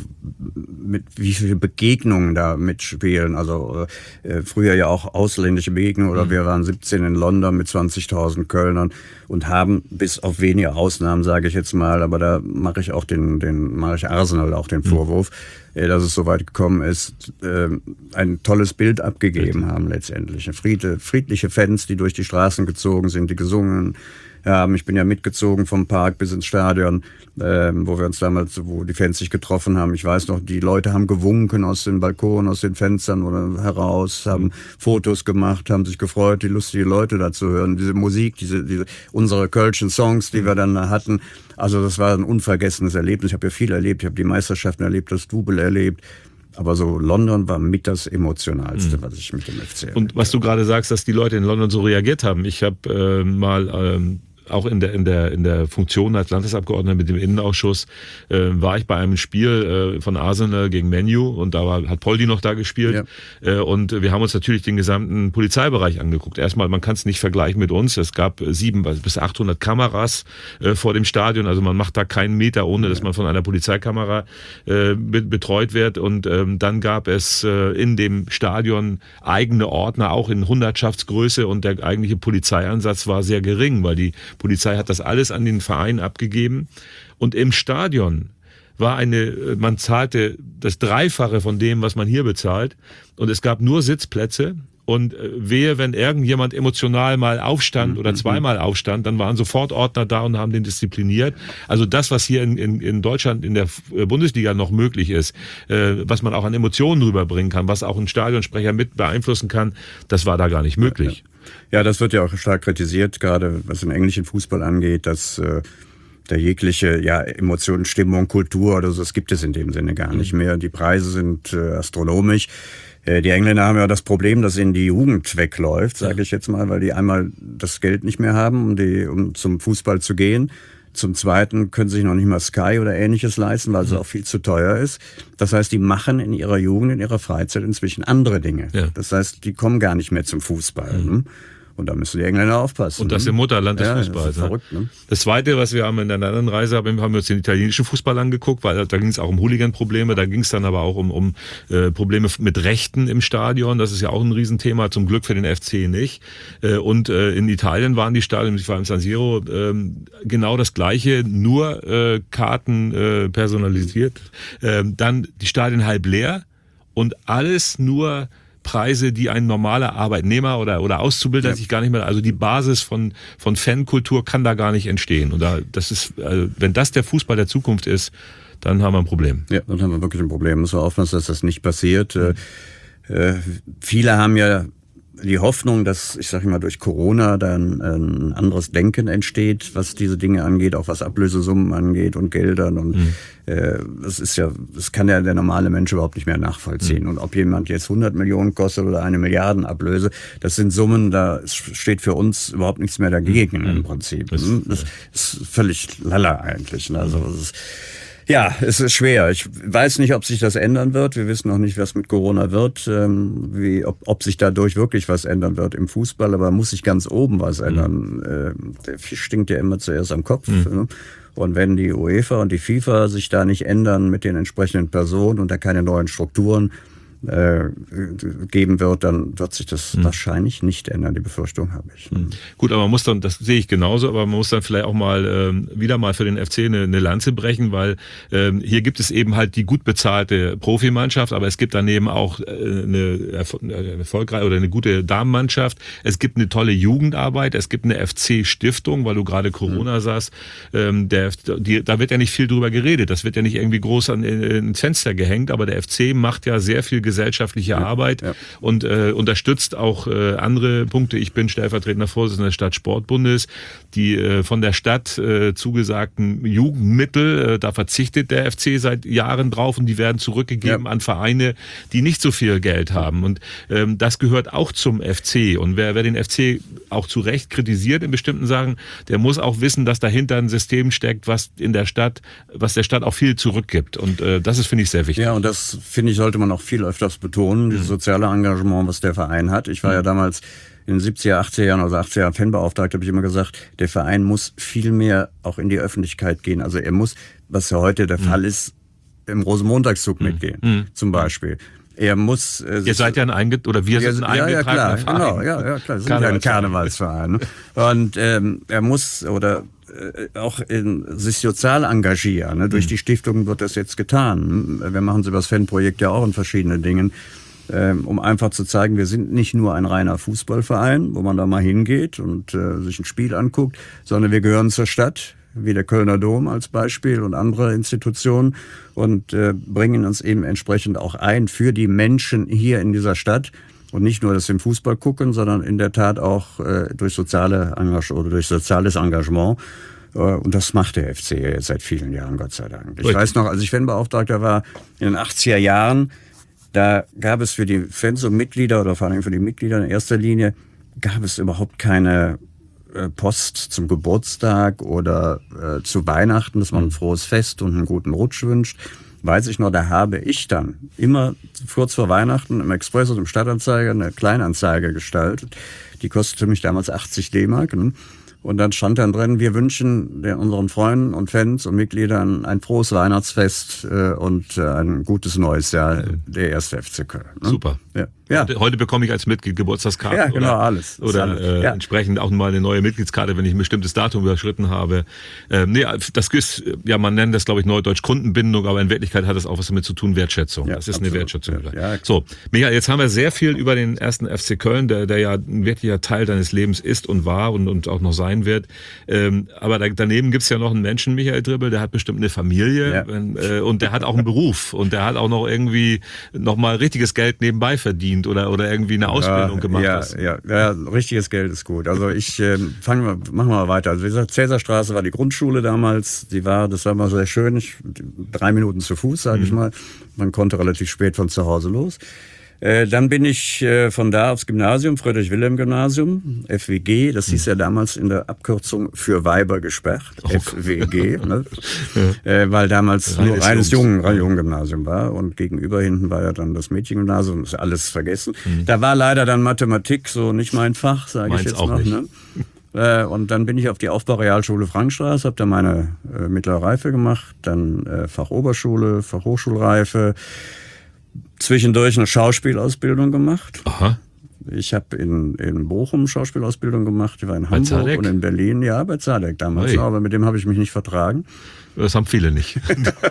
mit wie viele Begegnungen da mitspielen. Also äh, früher ja auch ausländische Begegnungen oder mhm. wir waren siebzehn in London mit zwanzigtausend Kölnern und haben bis auf wenige Ausnahmen, sage ich jetzt mal, aber da mache ich auch den, den mache ich Arsenal auch den Vorwurf, mhm. äh, dass es so weit gekommen ist, äh, ein tolles Bild abgegeben mhm. haben letztendlich. Friede, friedliche Fans, die durch die Straßen gezogen sind, die gesungen haben. Ich bin ja mitgezogen vom Park bis ins Stadion, äh, wo wir uns damals, wo die Fans sich getroffen haben. Ich weiß noch, die Leute haben gewunken aus den Balkonen, aus den Fenstern oder heraus, haben mhm. Fotos gemacht, haben sich gefreut, die lustigen Leute da zu hören. Diese Musik, diese, diese unsere kölschen Songs, die wir dann hatten. Also das war ein unvergessenes Erlebnis. Ich habe ja viel erlebt. Ich habe die Meisterschaften erlebt, das Double erlebt. Aber so London war mit das Emotionalste, mhm. was ich mit dem F C erlebt. Und was du gerade sagst, dass die Leute in London so reagiert haben. Ich habe äh, mal... Ähm auch in der in der in der Funktion als Landesabgeordneter mit dem Innenausschuss äh, war ich bei einem Spiel äh, von Arsenal gegen Man U und da war, hat Poldi noch da gespielt ja. äh, und wir haben uns natürlich den gesamten Polizeibereich angeguckt. Erstmal, man kann es nicht vergleichen mit uns. Es gab sieben bis achthundert Kameras äh, vor dem Stadion, also man macht da keinen Meter, ohne ja. dass man von einer Polizeikamera äh, betreut wird. Und ähm, dann gab es äh, in dem Stadion eigene Ordner, auch in Hundertschaftsgröße und der eigentliche Polizeieinsatz war sehr gering, weil die Polizei hat das alles an den Verein abgegeben und im Stadion war eine, man zahlte das Dreifache von dem, was man hier bezahlt und es gab nur Sitzplätze und wehe, wenn irgendjemand emotional mal aufstand oder zweimal aufstand, dann waren sofort Ordner da und haben den diszipliniert. Also das, was hier in, in, in Deutschland in der Bundesliga noch möglich ist, äh, was man auch an Emotionen rüberbringen kann, was auch ein Stadionsprecher mit beeinflussen kann, das war da gar nicht möglich. Ja, ja. Ja, das wird ja auch stark kritisiert, gerade was den englischen Fußball angeht, dass äh, da jegliche ja, Emotionen, Stimmung, Kultur oder so, das gibt es in dem Sinne gar nicht mehr. Die Preise sind äh, astronomisch. Äh, die Engländer haben ja das Problem, dass ihnen die Jugend wegläuft, sage ich jetzt mal, weil die einmal das Geld nicht mehr haben, um, die, um zum Fußball zu gehen. Zum Zweiten können sie sich noch nicht mal Sky oder Ähnliches leisten, weil es auch viel zu teuer ist. Das heißt, die machen in ihrer Jugend, in ihrer Freizeit inzwischen andere Dinge. Ja. Das heißt, die kommen gar nicht mehr zum Fußball. Mhm. Und da müssen die Engländer aufpassen. Und das im Mutterland des ja, Fußballs. Das ist verrückt, ne? Das Zweite, was wir haben in einer anderen Reise, haben wir uns den italienischen Fußball angeguckt, weil da ging es auch um Hooligan-Probleme, da ging es dann aber auch um, um äh, Probleme mit Rechten im Stadion. Das ist ja auch ein Riesenthema, zum Glück für den F C nicht. Äh, und äh, in Italien waren die Stadien, ich war im San Siro, äh, genau das Gleiche, nur äh, Karten äh, personalisiert. Äh, dann die Stadien halb leer und alles nur Preise, die ein normaler Arbeitnehmer oder, oder Auszubildender ja. sich gar nicht mehr, also die Basis von, von Fankultur kann da gar nicht entstehen. Und da, das ist, also wenn das der Fußball der Zukunft ist, dann haben wir ein Problem. Ja, dann haben wir wirklich ein Problem. Müssen wir aufpassen, dass das nicht passiert. Mhm. Äh, viele haben ja die Hoffnung, dass, ich sage mal, durch Corona dann ein anderes Denken entsteht, was diese Dinge angeht, auch was Ablösesummen angeht und Geldern. Und mhm. äh, das ist ja, das kann ja der normale Mensch überhaupt nicht mehr nachvollziehen. Mhm. Und ob jemand jetzt hundert Millionen kostet oder eine Milliarden Ablöse, das sind Summen, da steht für uns überhaupt nichts mehr dagegen mhm. im Prinzip. Das, das ist völlig lala eigentlich. Also das ist, ja, es ist schwer. Ich weiß nicht, ob sich das ändern wird. Wir wissen noch nicht, was mit Corona wird, ähm, wie, ob, ob sich dadurch wirklich was ändern wird im Fußball. Aber muss sich ganz oben was ändern. Mhm. Ähm, der Fisch stinkt ja immer zuerst am Kopf. Mhm. Ne? Und wenn die UEFA und die FIFA sich da nicht ändern mit den entsprechenden Personen und da keine neuen Strukturen, äh, geben wird, dann wird sich das hm. wahrscheinlich nicht ändern. Die Befürchtung habe ich. Hm. Gut, aber man muss dann, das sehe ich genauso, aber man muss dann vielleicht auch mal ähm, wieder mal für den F C eine, eine Lanze brechen, weil ähm, hier gibt es eben halt die gut bezahlte Profimannschaft, aber es gibt daneben auch äh, eine erfolgreiche oder eine gute Damenmannschaft. Es gibt eine tolle Jugendarbeit, es gibt eine F C-Stiftung, weil du gerade Corona hm. sagst. Ähm, der, die, da wird ja nicht viel drüber geredet, das wird ja nicht irgendwie groß an, in, ins Fenster gehängt, aber der F C macht ja sehr viel gesellschaftliche ja, Arbeit ja. und äh, unterstützt auch äh, andere Punkte. Ich bin stellvertretender Vorsitzender des Stadtsportbundes. Die äh, von der Stadt äh, zugesagten Jugendmittel, äh, da verzichtet der F C seit Jahren drauf und die werden zurückgegeben ja. an Vereine, die nicht so viel Geld haben. Und ähm, das gehört auch zum F C. Und wer, wer den F C auch zu Recht kritisiert in bestimmten Sachen, der muss auch wissen, dass dahinter ein System steckt, was in der Stadt, was der Stadt auch viel zurückgibt. Und äh, das ist, finde ich, sehr wichtig. Ja, und das, finde ich, sollte man auch viel öfters betonen, mhm. das soziale Engagement, was der Verein hat. Ich war mhm. ja damals in den siebziger, achtziger Jahren, also achtziger Jahren Fanbeauftragter, habe ich immer gesagt, der Verein muss viel mehr auch in die Öffentlichkeit gehen. Also er muss, was ja heute der mhm. Fall ist, im Rosenmontagszug mhm. mitgehen, mhm. zum Beispiel. Er muss. Äh, Ihr seid ja ein Einge oder wir sind ein eingetragener ja, ja, klar, Verein. Genau, ja, ja, klar. Wir sind ja ein Karnevalsverein. Ne? Und ähm, er muss oder äh, auch in, sich sozial engagieren. Ne? Durch mhm. die Stiftung wird das jetzt getan. Wir machen es über das Fanprojekt ja auch in verschiedenen Dingen, ähm, um einfach zu zeigen, wir sind nicht nur ein reiner Fußballverein, wo man da mal hingeht und äh, sich ein Spiel anguckt, sondern wir gehören zur Stadt, wie der Kölner Dom als Beispiel und andere Institutionen und äh, bringen uns eben entsprechend auch ein für die Menschen hier in dieser Stadt und nicht nur, dass sie im Fußball gucken, sondern in der Tat auch äh, durch soziale Engage- oder durch soziales Engagement. Äh, und das macht der F C jetzt seit vielen Jahren, Gott sei Dank. Ich Richtig. weiß noch, als ich Fanbeauftragter war in den achtziger Jahren, da gab es für die Fans und Mitglieder oder vor allem für die Mitglieder in erster Linie, gab es überhaupt keine Post zum Geburtstag oder äh, zu Weihnachten, dass man ein frohes Fest und einen guten Rutsch wünscht. Weiß ich noch, da habe ich dann immer kurz vor Weihnachten im Express und im Stadtanzeiger eine Kleinanzeige gestaltet. Die kostete mich damals achtzig D-Mark. Ne? Und dann stand dann drin, wir wünschen unseren Freunden und Fans und Mitgliedern ein frohes Weihnachtsfest äh, und äh, ein gutes neues Jahr, der erste F C Köln. Ne? Super. Ja. Ja. Heute, heute bekomme ich als Mitglied Geburtstagskarte. Ja, genau, oder, alles. Oder alles. Äh, ja. entsprechend auch mal eine neue Mitgliedskarte, wenn ich ein bestimmtes Datum überschritten habe. Ähm, nee, das ist, ja, man nennt das, glaube ich, neudeutsch Kundenbindung, aber in Wirklichkeit hat das auch was damit zu tun, Wertschätzung. Ja, das ist absolut. Eine Wertschätzung. Ja, ja. So, Michael, jetzt haben wir sehr viel über den ersten F C Köln, der, der ja ein wirklicher Teil deines Lebens ist und war und, und auch noch sein wird. Ähm, aber da, daneben gibt's ja noch einen Menschen, Michael Dribbel, der hat bestimmt eine Familie ja. äh, und der hat auch einen Beruf und der hat auch noch irgendwie noch mal richtiges Geld nebenbei verdient oder, oder irgendwie eine Ausbildung ja, gemacht ja, hast. Ja, ja, richtiges Geld ist gut. Also ich äh, fangen wir, machen wir mal weiter. Also wie gesagt, Cäsarstraße war die Grundschule damals. Die war, das war mal sehr schön. Ich, drei Minuten zu Fuß, sage mhm. ich mal. Man konnte relativ spät von zu Hause los. Äh, dann bin ich äh, von da aufs Gymnasium, Friedrich-Wilhelm-Gymnasium, F W G. Das hieß ja damals in der Abkürzung für Weiber gesperrt, oh. F W G, ne? ja. äh, weil damals reines nur reines Jungen, Junggymnasium war und gegenüber hinten war ja dann das Mädchengymnasium, ist alles vergessen. Mhm. Da war leider dann Mathematik so nicht mein Fach, sage ich jetzt auch noch. Ne? Äh, und dann bin ich auf die Aufbaurealschule Frankstraße, habe da meine äh, mittlere Reife gemacht, dann äh, Fachoberschule, Fachhochschulreife. Zwischendurch eine Schauspielausbildung gemacht. Aha. Ich habe in, in Bochum Schauspielausbildung gemacht, ich war in bei Hamburg Zadek? Und in Berlin. Ja, bei Zadek damals, noch, aber mit dem habe ich mich nicht vertragen. Das haben viele nicht.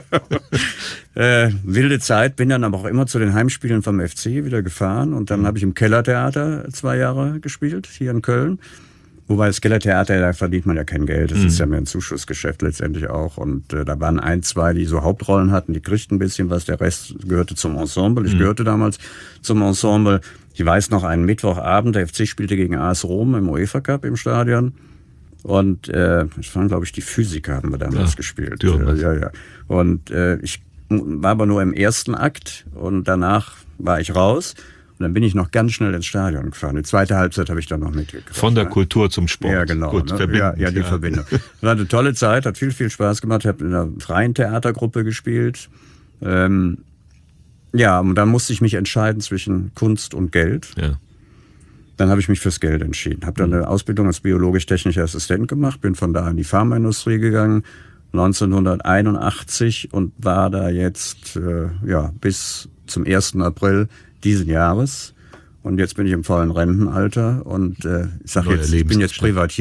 äh, wilde Zeit, bin dann aber auch immer zu den Heimspielen vom F C wieder gefahren und dann mhm. habe ich im Kellertheater zwei Jahre gespielt, hier in Köln. Wobei das Kellertheater, da verdient man ja kein Geld. Das mhm. ist ja mehr ein Zuschussgeschäft letztendlich auch. Und äh, da waren ein, zwei, die so Hauptrollen hatten, die kriegten ein bisschen was. Der Rest gehörte zum Ensemble. Ich mhm. gehörte damals zum Ensemble. Ich weiß noch, einen Mittwochabend, der F C spielte gegen A S Rom im UEFA Cup im Stadion. Und äh, das waren, glaube ich, die Physiker haben wir damals ja, gespielt. Äh, ja, ja. Und äh, ich war aber nur im ersten Akt und danach war ich raus. Und dann bin ich noch ganz schnell ins Stadion gefahren. Die zweite Halbzeit habe ich dann noch mitgekriegt. Von der Kultur zum Sport. Ja, genau. Gut, ne? ja, ja, die ja. Verbindung. War eine tolle Zeit, hat viel, viel Spaß gemacht. Ich habe in einer freien Theatergruppe gespielt. Ähm, ja, und dann musste ich mich entscheiden zwischen Kunst und Geld. Ja. Dann habe ich mich fürs Geld entschieden. Habe dann eine Ausbildung als biologisch-technischer Assistent gemacht, bin von da in die Pharmaindustrie gegangen, neunzehnhunderteinundachtzig und war da jetzt äh, ja bis zum ersten April diesen Jahres. Und jetzt bin ich im vollen Rentenalter und äh, ich sage jetzt, ich bin jetzt Privatier.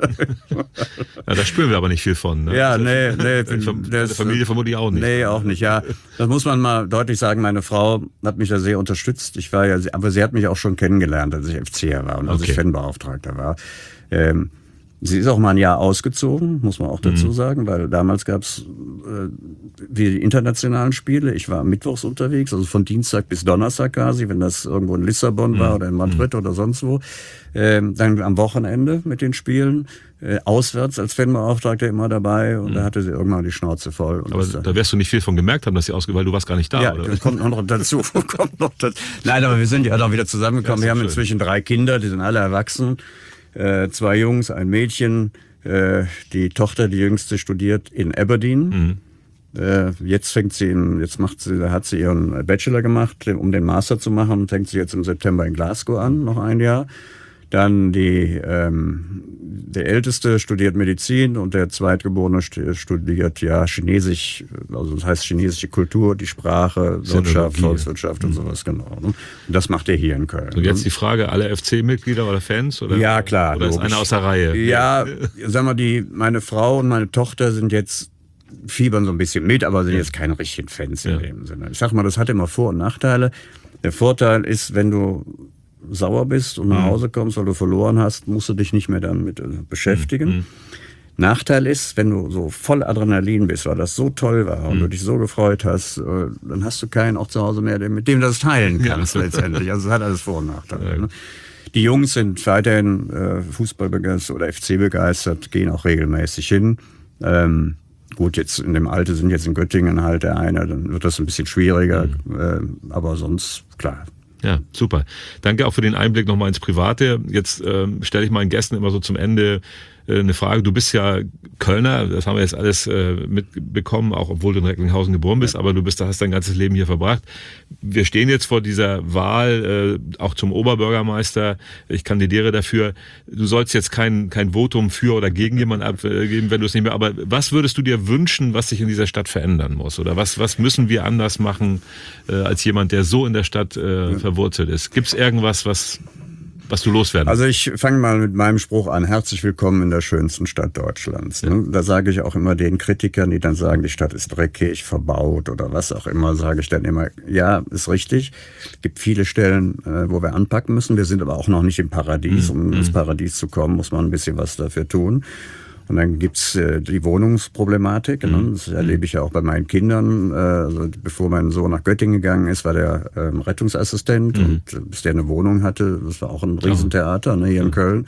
Ja, da spüren wir aber nicht viel von. Ne? Ja, nee, nee. Von der Familie vermutlich auch nicht. Nee, auch nicht, ja. Das muss man mal deutlich sagen. Meine Frau hat mich da sehr unterstützt. Ich war ja, aber sie hat mich auch schon kennengelernt, als ich Erzieher war und als okay. ich Fanbeauftragter war. Ähm, Sie ist auch mal ein Jahr ausgezogen, muss man auch dazu mhm. sagen, weil damals gab es äh, die internationalen Spiele. Ich war mittwochs unterwegs, also von Dienstag bis Donnerstag quasi, wenn das irgendwo in Lissabon mhm. war oder in Madrid mhm. oder sonst wo. Ähm, dann am Wochenende mit den Spielen, äh, auswärts als Fanbeauftragter immer dabei und mhm. da hatte sie irgendwann die Schnauze voll. Und aber da wirst du nicht viel von gemerkt haben, dass sie ausge... weil du warst gar nicht da, ja, oder? Ja, kommt noch dazu. kommt noch dazu. Nein, aber wir sind ja doch wieder zusammengekommen. Ja, wir haben schön. inzwischen drei Kinder, die sind alle erwachsen. Äh, zwei Jungs, ein Mädchen. Äh, die Tochter, die jüngste, studiert in Aberdeen. Mhm. Äh, jetzt fängt sie, in, jetzt macht sie, da hat sie ihren Bachelor gemacht, um den Master zu machen. Fängt sie jetzt im September in Glasgow an, noch ein Jahr. Dann die, ähm, der Älteste studiert Medizin und der Zweitgeborene studiert ja Chinesisch, also das heißt chinesische Kultur, die Sprache, Wirtschaft, Volkswirtschaft mhm. und sowas, genau. Und das macht er hier in Köln. Und jetzt die Frage, alle F C-Mitglieder oder Fans? Oder? Ja, klar. Oder ist einer aus der Reihe? Ja, sag mal, die, meine Frau und meine Tochter sind jetzt, fiebern so ein bisschen mit, aber sind ja. jetzt keine richtigen Fans in ja. dem Sinne. Ich sag mal, das hat immer Vor- und Nachteile. Der Vorteil ist, wenn du sauer bist und nach Hause kommst, weil du verloren hast, musst du dich nicht mehr damit beschäftigen. Mhm. Nachteil ist, wenn du so voll Adrenalin bist, weil das so toll war und mhm. du dich so gefreut hast, dann hast du keinen auch zu Hause mehr, mit dem du das teilen kannst ja. letztendlich. Also es hat alles Vor- und Nachteile. Ja. Ne? Die Jungs sind weiterhin äh, Fußball begeistert oder F C begeistert, gehen auch regelmäßig hin. Ähm, gut, jetzt in dem Alter sind jetzt in Göttingen halt der eine, dann wird das ein bisschen schwieriger, mhm. äh, aber sonst, klar. Ja, super. Danke auch für den Einblick nochmal ins Private. Jetzt ähm, stelle ich meinen Gästen immer so zum Ende äh, eine Frage. Du bist ja Kölner, das haben wir jetzt alles äh, mitbekommen, auch obwohl du in Recklinghausen geboren bist, aber du bist, hast dein ganzes Leben hier verbracht. Wir stehen jetzt vor dieser Wahl, äh, auch zum Oberbürgermeister. Ich kandidiere dafür. Du sollst jetzt kein, kein Votum für oder gegen jemanden abgeben, wenn du es nicht mehr, aber was würdest du dir wünschen, was sich in dieser Stadt verändern muss? Oder was, was müssen wir anders machen, äh, als jemand, der so in der Stadt äh, verwurzelt ist? Gibt es irgendwas, was, was du loswerden willst? Also ich fange mal mit meinem Spruch an. Herzlich willkommen in der schönsten Stadt Deutschlands. Ja. Da sage ich auch immer den Kritikern, die dann sagen, die Stadt ist dreckig, verbaut oder was auch immer, sage ich dann immer, ja, ist richtig. Es gibt viele Stellen, wo wir anpacken müssen. Wir sind aber auch noch nicht im Paradies. Um mhm. ins Paradies zu kommen, muss man ein bisschen was dafür tun. Und dann gibt's äh, die Wohnungsproblematik. Mhm. Ne? Das erlebe ich ja auch bei meinen Kindern. Äh, also bevor mein Sohn nach Göttingen gegangen ist, war der ähm, Rettungsassistent. Mhm. Und äh, bis der eine Wohnung hatte, das war auch ein Riesentheater ne, hier mhm. in Köln.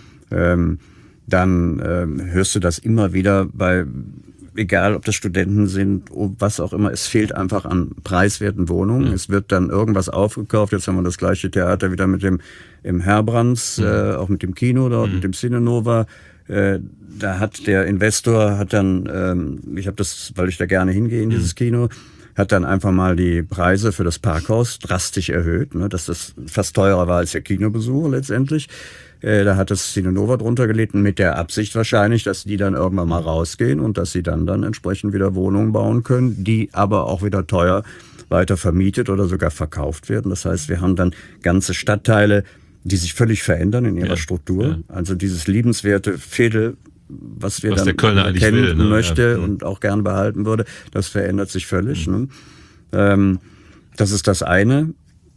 Ähm, dann ähm, hörst du das immer wieder bei, egal ob das Studenten sind, was auch immer, es fehlt einfach an preiswerten Wohnungen. Mhm. Es wird dann irgendwas aufgekauft. Jetzt haben wir das gleiche Theater wieder mit dem im Herbrands, mhm. äh, auch mit dem Kino dort, mhm. mit dem Cinenova. Äh, da hat der Investor, hat dann, ähm, ich habe das, weil ich da gerne hingehe in dieses Kino, hat dann einfach mal die Preise für das Parkhaus drastisch erhöht, ne, dass das fast teurer war als der Kinobesuch letztendlich. Äh, da hat das Cinenova drunter gelegt, mit der Absicht wahrscheinlich, dass die dann irgendwann mal rausgehen und dass sie dann dann entsprechend wieder Wohnungen bauen können, die aber auch wieder teuer weiter vermietet oder sogar verkauft werden. Das heißt, wir haben dann ganze Stadtteile, die sich völlig verändern in ihrer ja, Stu. Ja. Also dieses liebenswerte Viertel, was wir was dann der Kölner kennen will, ne? möchte ja. und auch gern behalten würde, das verändert sich völlig. Mhm. Ne? Ähm, das ist das eine.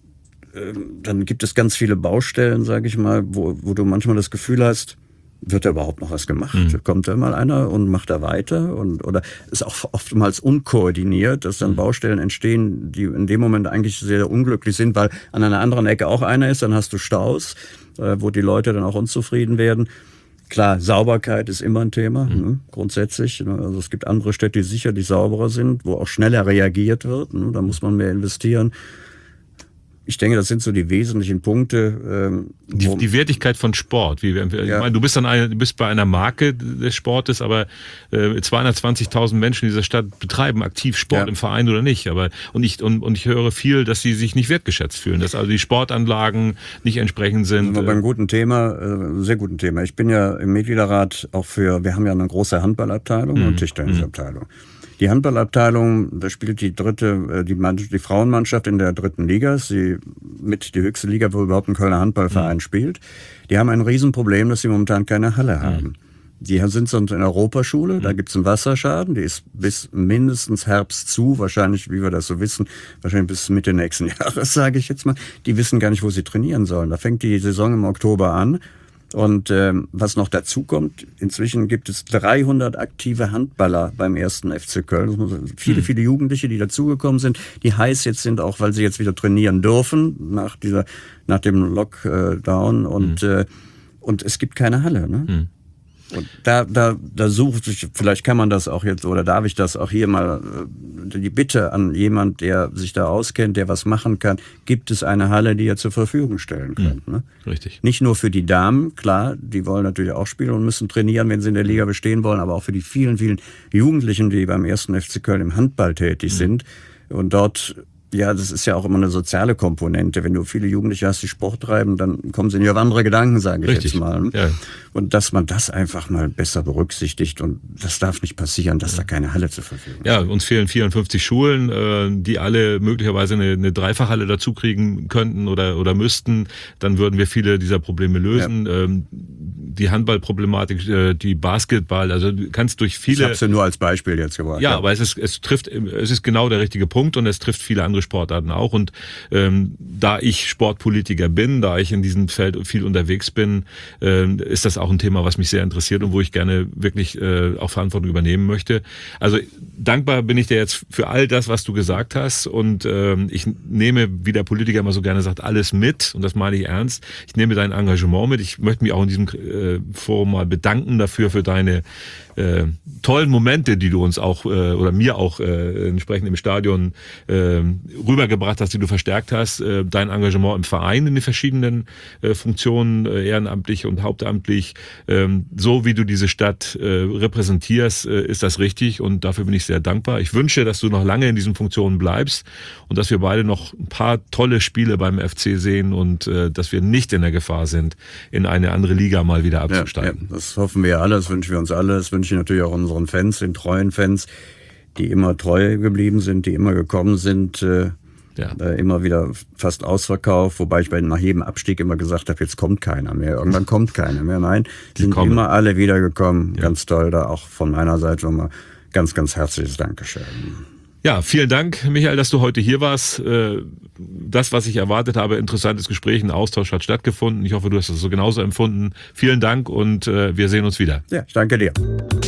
Ähm, dann gibt es ganz viele Baustellen, sage ich mal, wo, wo du manchmal das Gefühl hast, wird da überhaupt noch was gemacht? Mhm. Kommt da mal einer und macht da weiter? Und, oder ist auch oftmals unkoordiniert, dass dann mhm. Baustellen entstehen, die in dem Moment eigentlich sehr unglücklich sind, weil an einer anderen Ecke auch einer ist, dann hast du Staus, äh, wo die Leute dann auch unzufrieden werden. Klar, Sauberkeit ist immer ein Thema, mhm. ne, grundsätzlich. Ne, also es gibt andere Städte, die sicherlich sauberer sind, wo auch schneller reagiert wird. Ne, da muss man mehr investieren. Ich denke, das sind so die wesentlichen Punkte. Ähm, die, die Wertigkeit von Sport. Wie, ich ja. meine, du bist dann eine, du bist bei einer Marke des Sportes, aber äh, zweihundertzwanzigtausend Menschen in dieser Stadt betreiben aktiv Sport ja. im Verein oder nicht. Aber und ich und, und ich höre viel, dass sie sich nicht wertgeschätzt fühlen, dass also die Sportanlagen nicht entsprechend sind. Das beim guten Thema, äh, sehr guten Thema. Ich bin ja im Mitgliederrat auch für. Wir haben ja eine große Handballabteilung mhm. und Tischtennisabteilung. Die Handballabteilung, da spielt die dritte, die, Mannschaft, die Frauenmannschaft in der dritten Liga, sie mit die höchste Liga, wo überhaupt ein Kölner Handballverein mhm. spielt. Die haben ein Riesenproblem, dass sie momentan keine Halle haben. Mhm. Die sind sonst in der Europaschule, mhm. da gibt's einen Wasserschaden, die ist bis mindestens Herbst zu, wahrscheinlich, wie wir das so wissen, wahrscheinlich bis Mitte nächsten Jahres, sage ich jetzt mal. Die wissen gar nicht, wo sie trainieren sollen. Da fängt die Saison im Oktober an. Und ähm, was noch dazu kommt, inzwischen gibt es dreihundert aktive Handballer beim ersten F C Köln. Viele, mhm. viele Jugendliche, die dazugekommen sind, die heiß jetzt sind, auch weil sie jetzt wieder trainieren dürfen nach dieser, nach dem Lockdown. Und, mhm. äh, und es gibt keine Halle, ne? Mhm. Und da, da, da sucht sich, vielleicht kann man das auch jetzt, oder darf ich das auch hier mal, die Bitte an jemand, der sich da auskennt, der was machen kann, gibt es eine Halle, die ihr zur Verfügung stellen könnt. Mhm. Ne? Richtig. Nicht nur für die Damen, klar, die wollen natürlich auch spielen und müssen trainieren, wenn sie in der Liga bestehen wollen, aber auch für die vielen, vielen Jugendlichen, die beim ersten F C Köln im Handball tätig mhm. sind und dort. Ja, das ist ja auch immer eine soziale Komponente. Wenn du viele Jugendliche hast, die Sport treiben, dann kommen sie nicht auf andere Gedanken, sage ich Richtig. jetzt mal. Ja. Und dass man das einfach mal besser berücksichtigt und das darf nicht passieren, dass da keine Halle zur Verfügung ist. Ja, uns fehlen vierundfünfzig Schulen, die alle möglicherweise eine, eine Dreifachhalle dazu kriegen könnten oder, oder müssten. Dann würden wir viele dieser Probleme lösen. Ja. Die Handballproblematik, die Basketball, also du kannst durch viele... Ich habe es ja nur als Beispiel jetzt gebracht. Ja, ja, aber es ist, es trifft, es ist genau der richtige Punkt und es trifft viele andere Sportarten auch. Und ähm, da ich Sportpolitiker bin, da ich in diesem Feld viel unterwegs bin, ähm, ist das auch ein Thema, was mich sehr interessiert und wo ich gerne wirklich äh, auch Verantwortung übernehmen möchte. Also dankbar bin ich dir jetzt für all das, was du gesagt hast. Und ähm, ich nehme, wie der Politiker immer so gerne sagt, alles mit. Und das meine ich ernst. Ich nehme dein Engagement mit. Ich möchte mich auch in diesem äh, Forum mal bedanken dafür, für deine äh, tollen Momente, die du uns auch äh, oder mir auch äh, entsprechend im Stadion äh, rübergebracht hast, die du verstärkt hast, äh, dein Engagement im Verein in den verschiedenen äh, Funktionen, äh, ehrenamtlich und hauptamtlich, ähm, so wie du diese Stadt äh, repräsentierst, äh, ist das richtig und dafür bin ich sehr dankbar. Ich wünsche, dass du noch lange in diesen Funktionen bleibst und dass wir beide noch ein paar tolle Spiele beim F C sehen und äh, dass wir nicht in der Gefahr sind, in eine andere Liga mal wieder abzusteigen. Ja, ja, das hoffen wir alle, das wünschen wir uns alle, das wünsche ich natürlich auch unseren Fans, den treuen Fans, die immer treu geblieben sind, die immer gekommen sind, äh, ja. äh, immer wieder fast ausverkauft, wobei ich bei nach jedem Abstieg immer gesagt habe, jetzt kommt keiner mehr, irgendwann kommt keiner mehr. Nein, die sind kommen. immer alle wiedergekommen, ja. Ganz toll, da auch von meiner Seite nochmal ganz, ganz herzliches Dankeschön. Ja, vielen Dank, Michael, dass du heute hier warst. Das, was ich erwartet habe, interessantes Gespräch, ein Austausch hat stattgefunden. Ich hoffe, du hast das so genauso empfunden. Vielen Dank und wir sehen uns wieder. Ja, ich danke dir.